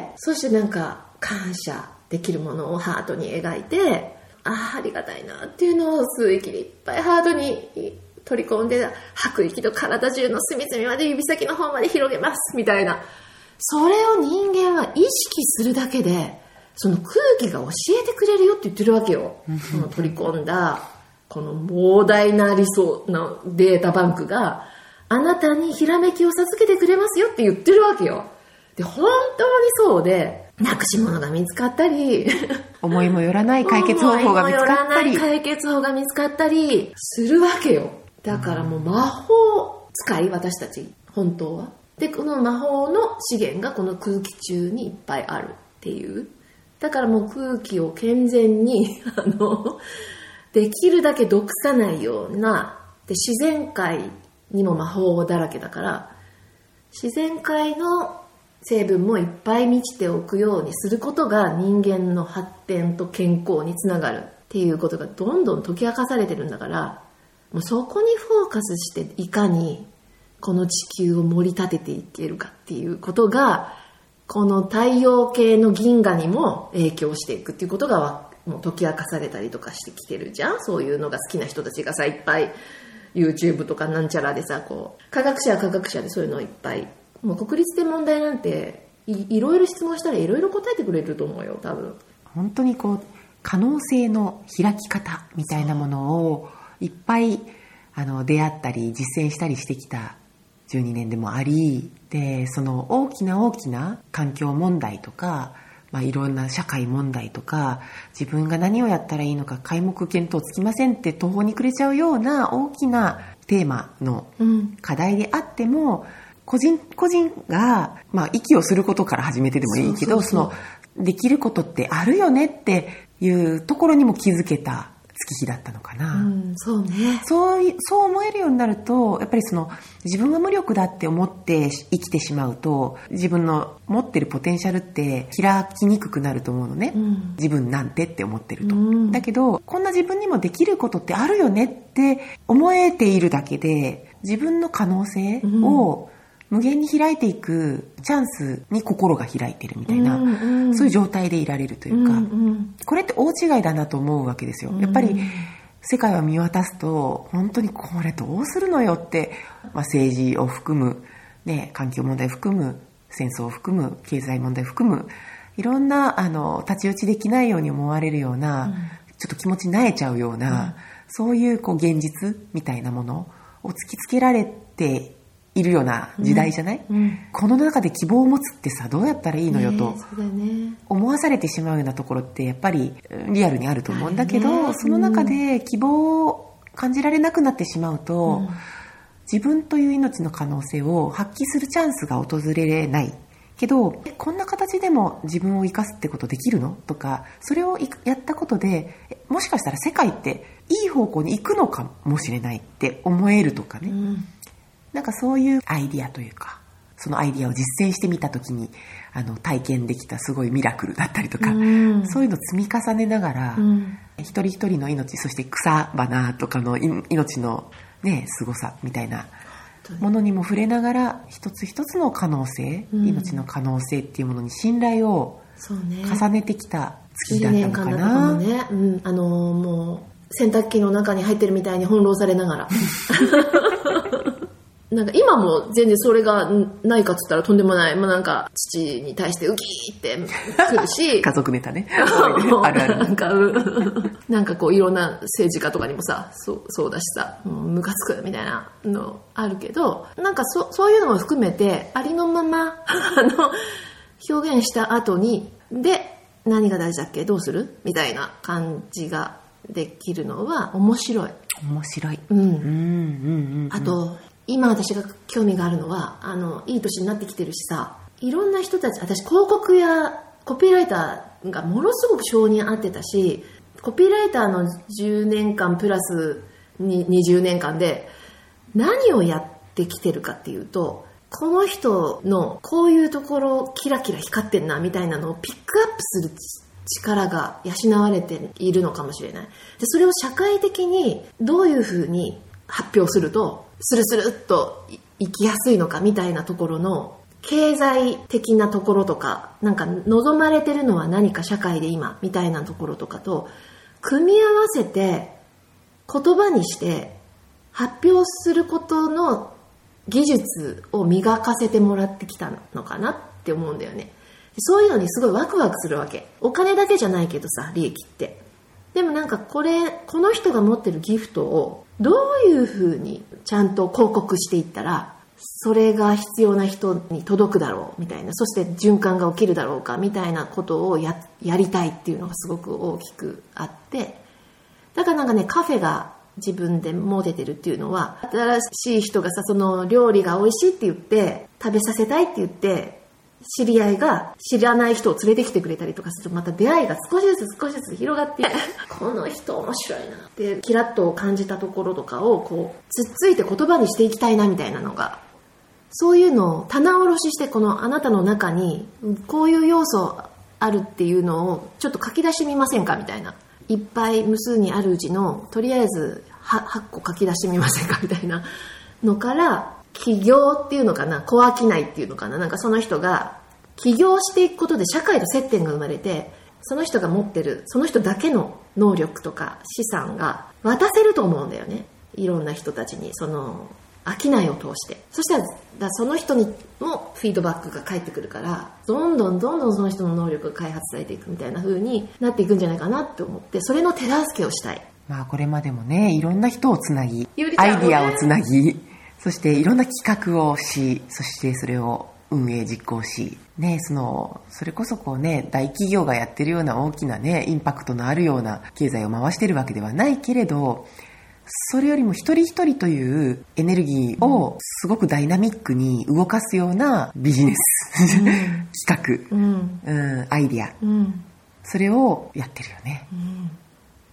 そしてなんか感謝できるものをハートに描いて、ありがたいなっていうのを吸う息でいっぱいハートに取り込んで、吐く息と体中の隅々まで指先の方まで広げますみたいな。それを人間は意識するだけで、その空気が教えてくれるよって言ってるわけよ。その取り込んだこの膨大な理想のデータバンクがあなたにひらめきを授けてくれますよって言ってるわけよ。で、本当にそうで、なくし物が見つかったり思いもよらない解決方法が見つかったり、 解決法が見つかったりするわけよ。だからもう魔法使い、私たち本当は。で、この魔法の資源がこの空気中にいっぱいあるっていう。だからもう空気を健全にできるだけ毒さないような、で自然界にも魔法だらけだから、自然界の成分もいっぱい満ちておくようにすることが人間の発展と健康につながるっていうことがどんどん解き明かされてるんだから、もうそこにフォーカスしていかにこの地球を盛り立てていけるかっていうことが、この太陽系の銀河にも影響していくっていうことがもう解き明かされたりとかしてきてるじゃん。そういうのが好きな人たちがさ、いっぱい YouTube とかなんちゃらでさ、科学者は科学者でそういうのをいっぱい、もう国立天文台なんて いろいろ質問したらいろいろ答えてくれると思うよ、多分。 本当に可能性の開き方みたいなものをいっぱい出会ったり実践したりしてきた12年でもあり、でその大きな環境問題とか、いろんな社会問題とか、自分が何をやったらいいのか皆目見当つきませんって途方に暮れちゃうような大きなテーマの課題であっても、個人が、息をすることから始めてでもいいけど、そのできることってあるよねっていうところにも気づけた月日だったのかな、 そうね。 そう思えるようになると、やっぱり自分は無力だって思って生きてしまうと、自分の持ってるポテンシャルって開きにくくなると思うのね、自分なんてって思ってると、だけどこんな自分にもできることってあるよねって思えているだけで、自分の可能性を無限に開いていくチャンスに心が開いてるみたいな、そういう状態でいられるというか、これって大違いだなと思うわけですよ。やっぱり世界を見渡すと、本当にこれどうするのよって、政治を含む、環境問題を含む、戦争を含む、経済問題を含む、いろんな太刀打ちできないように思われるような、ちょっと気持ち萎えちゃうような、そういう現実みたいなものを突きつけられているような時代じゃない、この中で希望を持つってさ、どうやったらいいのよと思わされてしまうようなところってやっぱりリアルにあると思うんだけど、その中で希望を感じられなくなってしまうと、自分という命の可能性を発揮するチャンスが訪れないけど、こんな形でも自分を生かすってことできるのとか、それをやったことでもしかしたら世界っていい方向に行くのかもしれないって思えるとかね、なんかそういうアイディアというか、そのアイディアを実践してみたときに体験できたすごいミラクルだったりとか、そういうのを積み重ねながら、一人一人の命、そして草花とかの命の凄さみたいなものにも触れながら、一つ一つの可能性、命の可能性っていうものに信頼を重ねてきた月だったのかな。 1年間だったもんね、もう洗濯機の中に入ってるみたいに翻弄されながらなんか今も全然それがないかっつったらとんでもない、なんか父に対してウキーってくるし家族ネタねあるあるなんかいろんな政治家とかにもさ、そうだしさ、ムカつくみたいなのあるけど、なんかそういうのも含めてありのまま表現した後に、で何が大事だっけ、どうするみたいな感じができるのは面白い。あと今私が興味があるのは、いい年になってきてるしさ、いろんな人たち、私広告やコピーライターがものすごく性に合ってたし、コピーライターの10年間プラス20年間で何をやってきてるかっていうと、この人のこういうところキラキラ光ってんなみたいなのをピックアップする力が養われているのかもしれない。でそれを社会的にどういうふうに発表するとスルスルっと生きやすいのかみたいなところの経済的なところとか、なんか望まれてるのは何か社会で今みたいなところとかと組み合わせて言葉にして発表することの技術を磨かせてもらってきたのかなって思うんだよね。そういうのにすごいワクワクするわけ。お金だけじゃないけどさ、利益って。でもなんかこの人が持ってるギフトをどういうふうにちゃんと広告していったらそれが必要な人に届くだろうみたいな、そして循環が起きるだろうかみたいなことを やりたいっていうのがすごく大きくあって、だからなんかね、カフェが自分で持ててるっていうのは、新しい人がさ、その料理が美味しいって言って食べさせたいって言って知り合いが知らない人を連れてきてくれたりとかすると、また出会いが少しずつ広がってこの人面白いなってキラッと感じたところとかをつっついて言葉にしていきたいなみたいなのが、そういうのを棚卸しして、このあなたの中にこういう要素あるっていうのをちょっと書き出してみませんかみたいな、いっぱい無数にあるうちのとりあえず 8個書き出してみませんかみたいなのから、起業っていうのかな、小商いっていうのかな、なんかその人が起業していくことで社会と接点が生まれて、その人が持ってるその人だけの能力とか資産が渡せると思うんだよね、いろんな人たちに、その商いを通して。そしたらその人にもフィードバックが返ってくるから、どんどんその人の能力が開発されていくみたいな風になっていくんじゃないかなって思って、それの手助けをしたい。 これまでもね、いろんな人をつなぎ、アイディアをつなぎ、そしていろんな企画をし、そしてそれを運営実行し、ね、それこそ大企業がやってるような大きなね、インパクトのあるような経済を回してるわけではないけれど、それよりも一人一人というエネルギーをすごくダイナミックに動かすようなビジネス、企画、アイディア、それをやってるよね。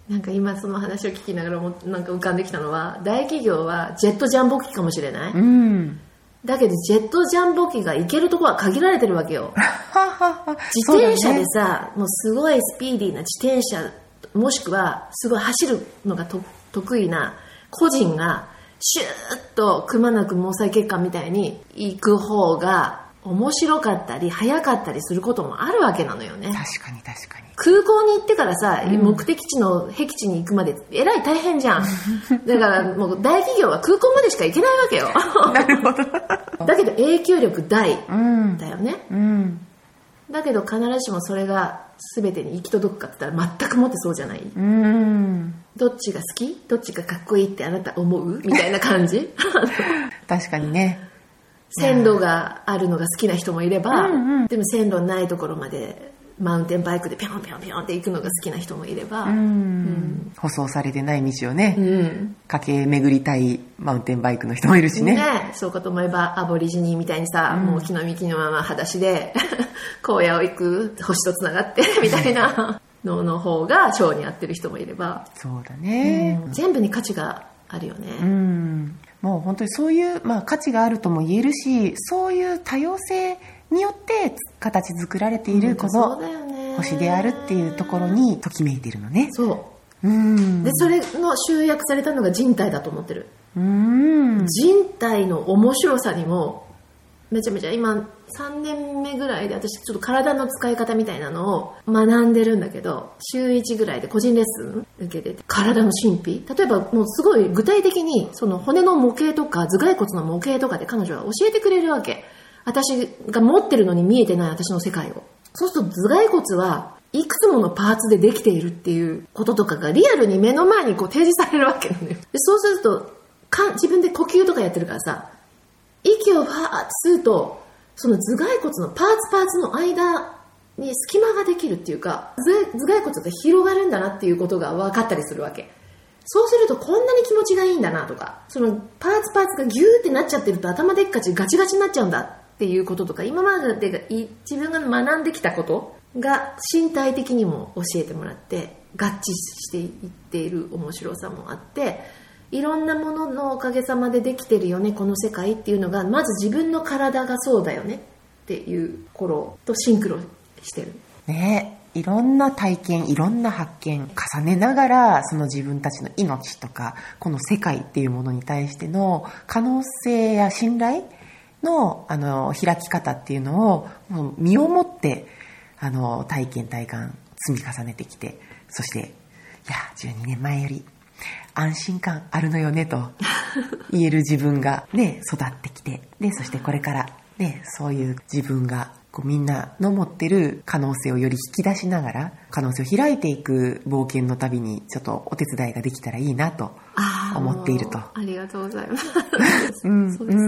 なんか今その話を聞きながらもなんか浮かんできたのは、大企業はジェットジャンボ機かもしれない、だけどジェットジャンボ機が行けるところは限られてるわけよ自転車でさ、もうすごいスピーディーな自転車もしくはすごい走るのが得意な個人がシューッとくまなく毛細血管みたいに行く方が面白かったり早かったりすることもあるわけなのよね。 確かに確かに。 空港に行ってからさ、目的地の僻地に行くまでえらい大変じゃんだからもう大企業は空港までしか行けないわけよなるほどだけど影響力大だよね、だけど必ずしもそれが全てに行き届くかって言ったら全くもってそうじゃない、どっちが好き、どっちがかっこいいってあなた思うみたいな感じ確かにね。 線路があるのが好きな人もいれば、でも線路ないところまでマウンテンバイクでピョンピョンピョンって行くのが好きな人もいれば、 舗装されてない道をね、駆け巡りたいマウンテンバイクの人もいるしね。 そうかと思えばアボリジニみたいにさ、もう木の幹のまま裸足で荒野を行く、星とつながってみたいなの方が性に合ってる人もいれば、 そうだね、 全部に価値があるよね。 もう本当にそういう、価値があるとも言えるし、そういう多様性によって形作られているこの星であるっていうところにときめいているのね。 でそれの集約されたのが人体だと思ってる。人体の面白さにもめちゃめちゃ今3年目ぐらいで私ちょっと体の使い方みたいなのを学んでるんだけど、週1ぐらいで個人レッスン受けてて、体の神秘、例えばもうすごい具体的にその骨の模型とか頭蓋骨の模型とかで彼女は教えてくれるわけ。私が持ってるのに見えてない私の世界を。そうすると頭蓋骨はいくつものパーツでできているっていうこととかがリアルに目の前にこう提示されるわけなのよ。でそうすると自分で呼吸とかやってるからさ、息をファーッと吸うとその頭蓋骨のパーツの間に隙間ができるっていうか、頭蓋骨が広がるんだなっていうことが分かったりするわけ。そうするとこんなに気持ちがいいんだなとか、そのパーツがギューってなっちゃってると頭でっかちガチガチになっちゃうんだっていうこととか、今まで自分が学んできたことが身体的にも教えてもらって合致していっている面白さもあって、いろんなもののおかげさまでできてるよねこの世界っていうのが、まず自分の体がそうだよねっていう頃とシンクロしてるね。いろんな体験、いろんな発見重ねながら、その自分たちの命とかこの世界っていうものに対しての可能性や信頼の開き方っていうのをもう身をもって体験体感積み重ねてきて、そしていや12年前より安心感あるのよねと言える自分がね育ってきて、でそしてこれからねそういう自分がみんなの持ってる可能性をより引き出しながら可能性を開いていく冒険の旅にちょっとお手伝いができたらいいなと思っていると。 ありがとうございますそうです。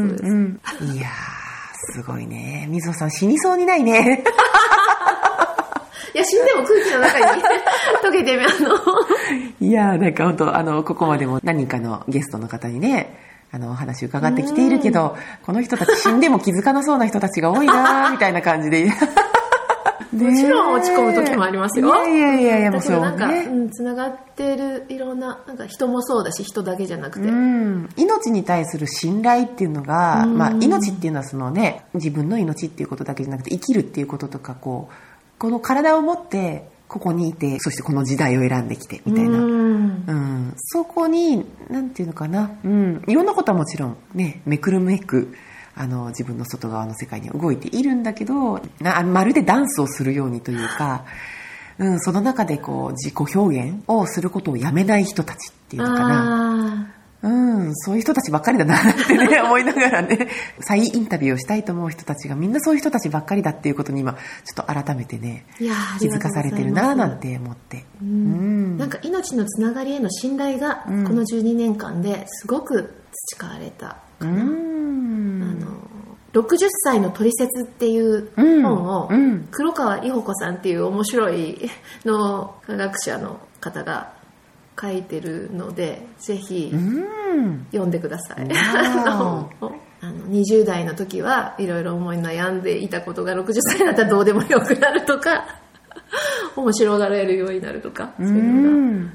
いやーすごいね。みずほさん死にそうにないねいや死んでも空気の中に溶けていやなんか本当ここまでも何人かのゲストの方にねお話伺ってきているけど、この人たち死んでも気づかなそうな人たちが多いなみたいな感じでもちろん落ち込む時もありますよ。 いやもうそうなんかつながってるいろんな、なんか人もそうだし人だけじゃなくて、 命に対する信頼っていうのが、命っていうのはそのね自分の命っていうことだけじゃなくて生きるっていうこととかこの体を持ってここにいて、そしてこの時代を選んできてみたいな、そこになんていうのかな、いろんなことはもちろんねめくるめく自分の外側の世界に動いているんだけど、まるでダンスをするようにというか、その中で自己表現をすることをやめない人たちっていうのかな。そういう人たちばっかりだなってね思いながらね再インタビューをしたいと思う人たちがみんなそういう人たちばっかりだっていうことに今ちょっと改めてね気づかされてるななんて思って、 なんか命のつながりへの信頼がこの12年間ですごく培われたかな。60歳のトリセツっていう本を黒川伊保子さんっていう面白い脳科学者の方が書いてるので、ぜひ読んでください。20代の時はいろいろ思い悩んでいたことが60歳になったらどうでもよくなるとか面白がられるようになるとか、そういうのが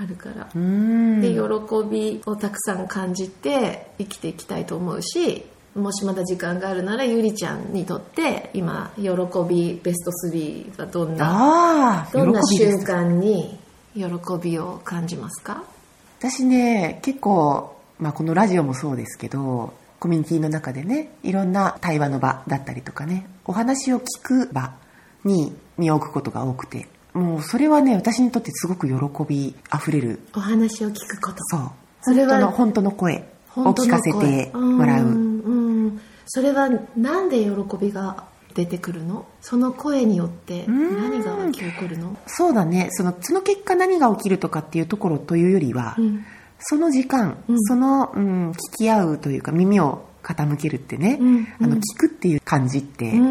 るから。で、喜びをたくさん感じて生きていきたいと思うし、もしまだ時間があるならゆりちゃんにとって今喜びベスト3はどんな瞬間に喜びを感じますか？ 私ね、結構、このラジオもそうですけど、コミュニティの中でね、いろんな対話の場だったりとかね、お話を聞く場に身を置くことが多くて、もうそれはね、私にとってすごく喜びあふれる。 お話を聞くこと。 そう。それは本当の声を聞かせてもらう。 それはなんで喜びが出てくるの？その声によって何が起こるの？ そうだね、その結果何が起きるとかっていうところというよりは、その時間、聞き合うというか耳を傾けるってね、聞くっていう漢字って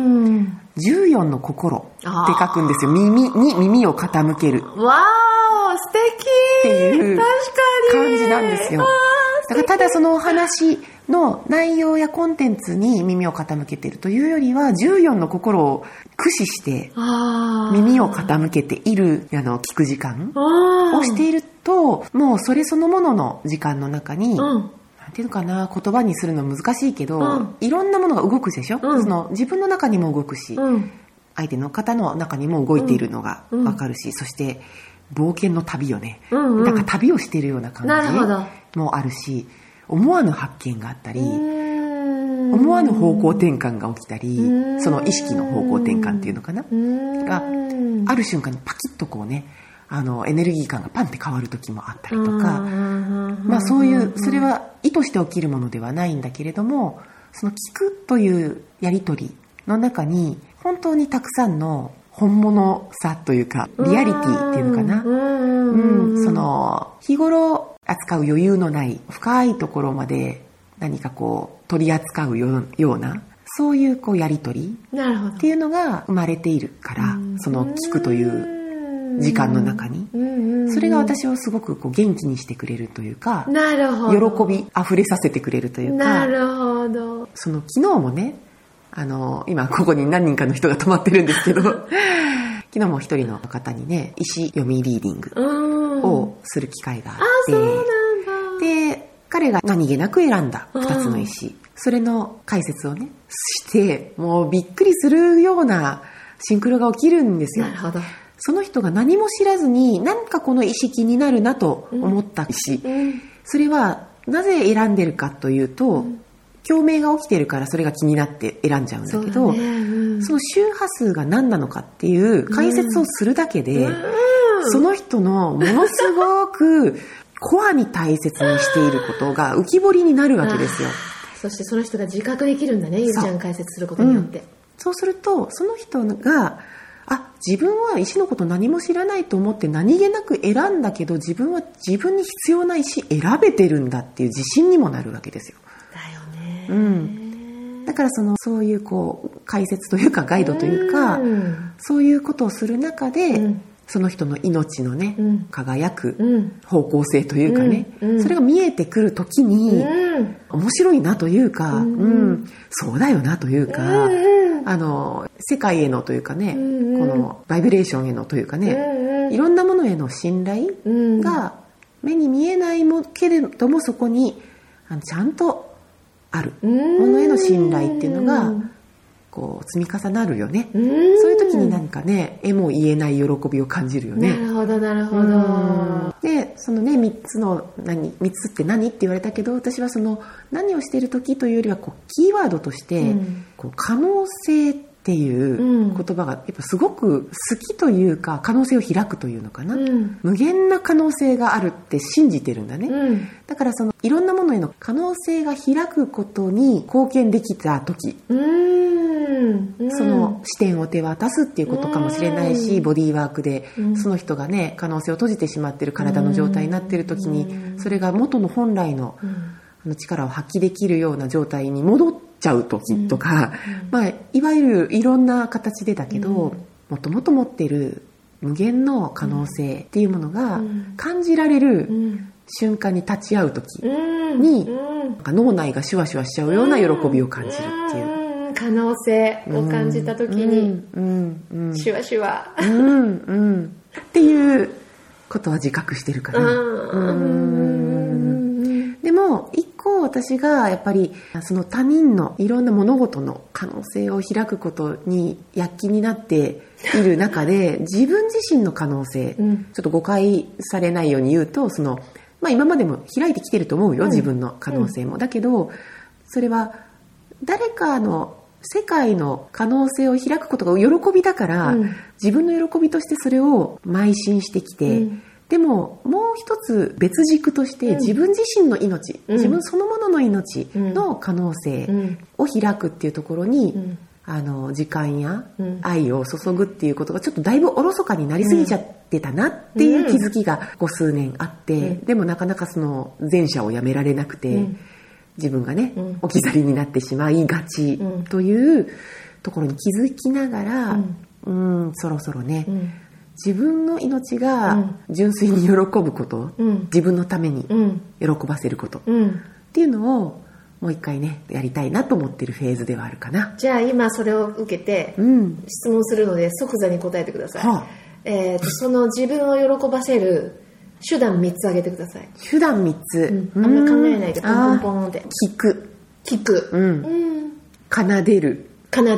、14の心って書くんですよ。耳に耳を傾ける。 わー、素敵っていう感じなんですよ。だからただそのお話の内容やコンテンツに耳を傾けているというよりは、14の心を駆使して耳を傾けている聞く時間をしていると、もうそれそのものの時間の中に、なんていうのかな、言葉にするの難しいけど、いろんなものが動くでしょ、その自分の中にも動くし、相手の方の中にも動いているのが分かるし、そして冒険の旅をね、なんか旅をしているような感じもあるし、思わぬ発見があったり、思わぬ方向転換が起きたり、その意識の方向転換っていうのかながある瞬間にパキッとこうね、エネルギー感がパンって変わる時もあったりとか、そういう、それは意図して起きるものではないんだけれども、その聞くというやり取りの中に本当にたくさんの本物さというかリアリティっていうのかな、その日頃扱う余裕のない深いところまで何かこう取り扱うような、そういうこうやり取りっていうのが生まれているから、その聞くという時間の中に、それが私をすごくこう元気にしてくれるというか、喜びあふれさせてくれるというか。 なるほど。 その昨日もね、今ここに何人かの人が泊まってるんですけど昨日も一人の方にね、石読みリーディングをする機会があって、で彼が何気なく選んだ2つの石、それの解説をねして、もうびっくりするようなシンクロが起きるんですよ。 なるほど。 その人が何も知らずに、なんかこの石気になるなと思った石、それはなぜ選んでるかというと、共鳴が起きてるからそれが気になって選んじゃうんだけど、その周波数が何なのかっていう解説をするだけで、その人のものすごくコアに大切にしていることが浮き彫りになるわけですよ。 そしてその人が自覚できるんだね、ゆりちゃん解説することによって。 そうするとその人が、自分は石のこと何も知らないと思って何気なく選んだけど、自分は自分に必要な石選べてるんだっていう自信にもなるわけですよ。 だよね。 だからそういうこう解説というかガイドというか、そういうことをする中で、その人の命のね、輝く方向性というかね、それが見えてくるときに、面白いなというか、そうだよなというか、世界へのというかね、このバイブレーションへのというかね、いろんなものへの信頼が目に見えないけれども、そこにちゃんとあるものへの信頼っていうのがこう積み重なるよね。そういう時に何かね、絵も言えない喜びを感じるよね。 なるほどなるほど。 でそのね、3つって何って言われたけど、私はその何をしている時というよりはこうキーワードとして、こう可能性っていう言葉がやっぱすごく好きというか、可能性を開くというのかな、無限な可能性があるって信じてるんだね。だからそのいろんなものへの可能性が開くことに貢献できた時、その視点を手渡すっていうことかもしれないし、ボディーワークでその人がね、可能性を閉じてしまっている体の状態になっている時に、それが元の本来の力を発揮できるような状態に戻っちゃう時とか、いわゆるいろんな形でだけど、もともと持っている無限の可能性っていうものが感じられる瞬間に立ち会う時に、脳内がシュワシュワしちゃうような喜びを感じるっていう。 可能性を感じた時にシュワシュワっていうことは自覚してるかな。でも一個私がやっぱりその他人のいろんな物事の可能性を開くことに躍起になっている中で自分自身の可能性、ちょっと誤解されないように言うと今までも開いてきてると思うよ、自分の可能性も。だけどそれは誰かの世界の可能性を開くことが喜びだから、自分の喜びとしてそれを邁進してきて、でももう一つ別軸として自分自身の命、自分そのものの命の可能性を開くっていうところに、時間や愛を注ぐっていうことがちょっとだいぶおろそかになりすぎちゃってたなっていう気づきがここ数年あって、でもなかなかその前者をやめられなくて、自分がね、置き去りになってしまいがちというところに気づきながら、そろそろね、自分の命が純粋に喜ぶこと、自分のために喜ばせることっていうのをもう一回ねやりたいなと思ってるフェーズではあるかな。 じゃあ今それを受けて質問するので即座に答えてください。その自分を喜ばせる手段3つ挙げてください。 手段3つ、 あんまり考えないでポンポンポンって。 聞く、奏でる、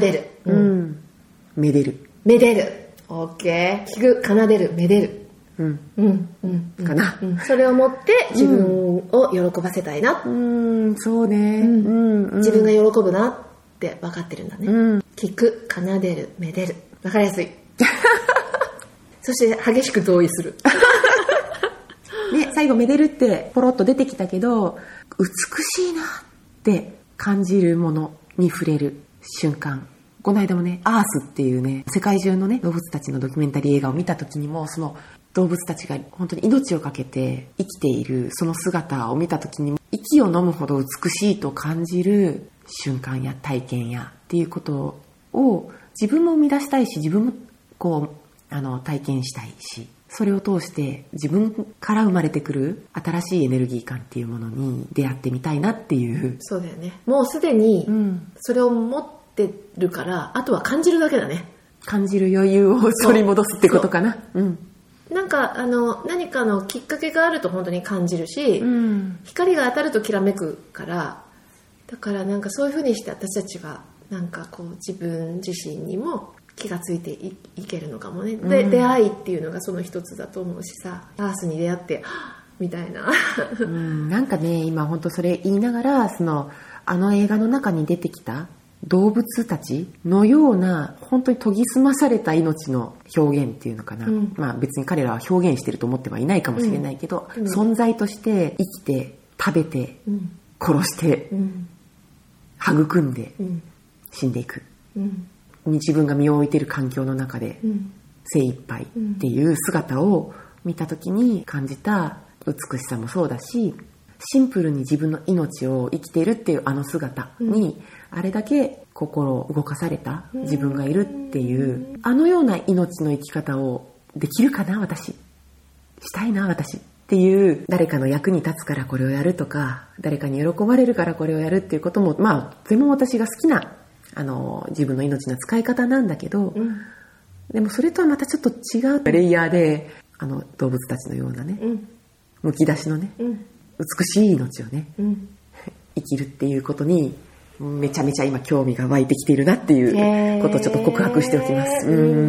めでる、 オッケー。聞く、奏でる、めでる。 かな、 それをもって自分を喜ばせたいな。 そうね、 自分が喜ぶなって分かってるんだね。聞く、奏でる、めでる。分かりやすい。そして激しく同意する。 ね、最後めでるってポロッと出てきたけど、美しいなって感じるものに触れる瞬間。この間もね、アースっていうね、世界中のね動物たちのドキュメンタリー映画を見た時にも、その動物たちが本当に命をかけて生きているその姿を見た時にも、息を飲むほど美しいと感じる瞬間や体験やっていうことを自分も生み出したいし、自分もこう体験したいし、それを通して自分から生まれてくる新しいエネルギー感っていうものに出会ってみたいなっていう。 そうだよね。もうすでにそれを持ってるから、あとは感じるだけだね。 感じる余裕を取り戻すってことかな。 なんか何かのきっかけがあると本当に感じるし、光が当たるときらめくから、だからなんかそういう風にして私たちがなんかこう自分自身にも気がついて いけるのかもね。で、出会いっていうのがその一つだと思うしさ、アースに出会ってみたいな。 なんかね、今本当それ言いながら、映画の中に出てきた動物たちのような本当に研ぎ澄まされた命の表現っていうのかな、別に彼らは表現してると思ってはいないかもしれないけど、存在として生きて食べて、殺して、育んで、死んでいく、自分が身を置いている環境の中で精一杯っていう姿を見た時に感じた美しさもそうだし、シンプルに自分の命を生きているっていう姿にあれだけ心を動かされた自分がいるっていう、あのような命の生き方をできるかな、私したいな、私っていう、誰かの役に立つからこれをやるとか、誰かに喜ばれるからこれをやるっていうことも、全部私が好きな自分の命の使い方なんだけど、でもそれとはまたちょっと違うレイヤーで、動物たちのようなね、むき出しのね、美しい命をね、生きるっていうことにめちゃめちゃ今興味が湧いてきているなっていうことをちょっと告白しておきます。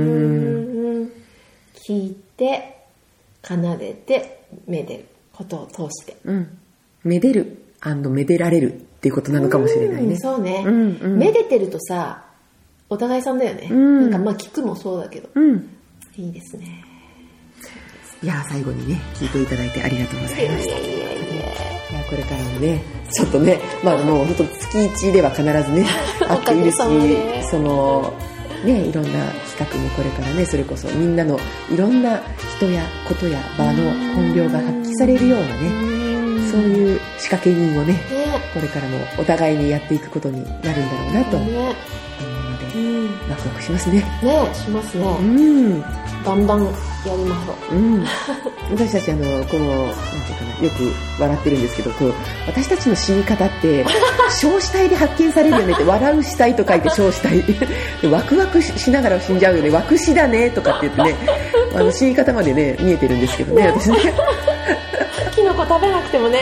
聞いて、奏でて、めでることを通して、 めでる&めでられるっていうことなのかもしれないね。 そうね、めでてるとさ、お互いさんだよね。なんか聞くもそうだけど、いいですね。 いや、最後にね聞いていただいてありがとうございました。これからもね、ちょっとね、もう本当月1では必ずね会っているし、いろんな企画もこれからね、それこそみんなのいろんな人やことや場の本領が発揮されるようなね、そういう仕掛け人をね、これからもお互いにやっていくことになるんだろうなと思うので、ワクワクしますね。 しますね。バンバンやりましょう。 私たちなんていうかな、よく笑ってるんですけど、私たちの死に方って小死体で発見されるよねって、笑う死体と書いて小死体ワクワクしながら死んじゃうよね、ワク死だねとかって言ってね、 死に方までね見えてるんですけどね私ねキノコ食べなくてもね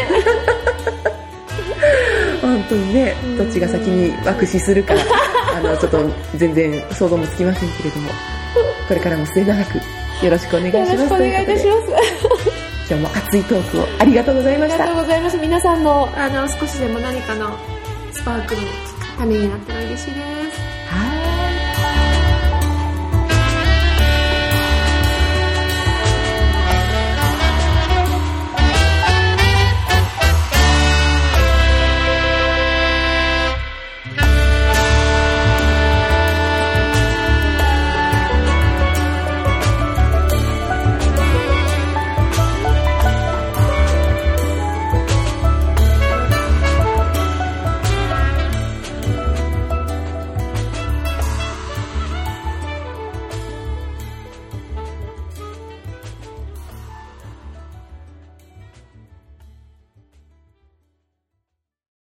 本当にね、どっちが先に爆死するかちょっと全然想像もつきませんけれども、これからも末永くよろしくお願いします。 よろしくお願いいたします。 今日も熱いトークをありがとうございました。 ありがとうございます。皆さんの少しでも何かのスパークのためになったら嬉しいです。